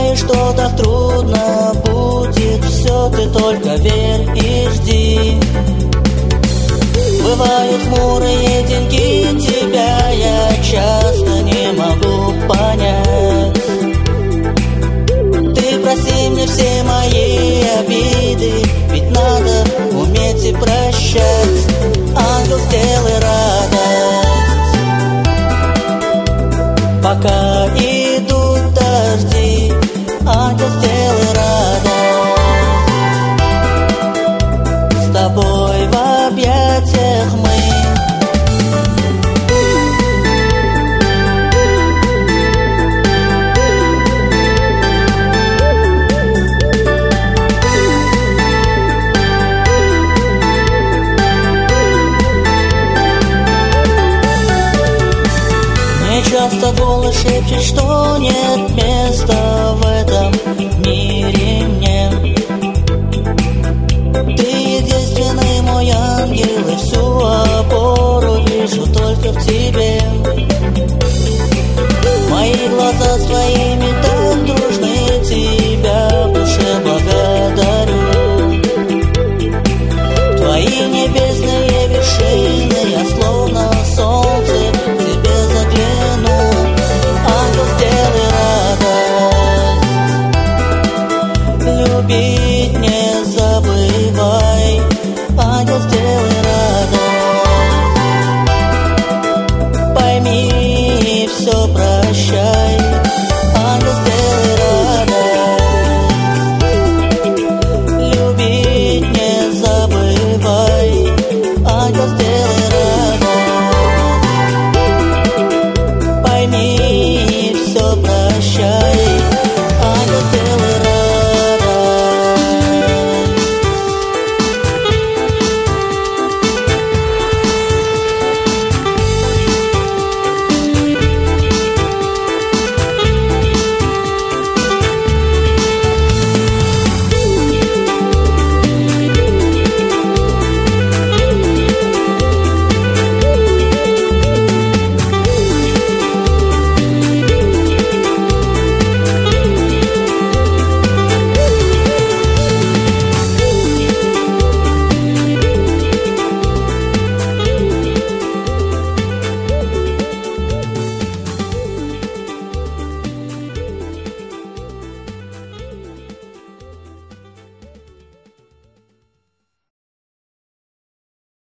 думали, что так трудно будет все, ты только верь и жди. Бывают хмурые деньги, тебя я часто не могу понять. Ты прости мне все мои обиды, ведь надо уметь и прощать. Ангел, сделай радость, пока идут дожди. Ангел, сделай радость, с тобой в объятиях мы. Часто голос шепчет, что нет места в этом мире мне. Ты единственный мой ангел, и всю опору вижу только в тебе. Мои глаза с твоими так дружны, тебя в душе благодарю. Твои небесные вершины, я словно солнце к тебе загляну. Ангел, сделай радость, любить не забывай. Ангел, сделай радость, пойми и все прощай. Ангел, сделай радость, любить не забывай. Ангел, сделай радость, пойми и все прощай.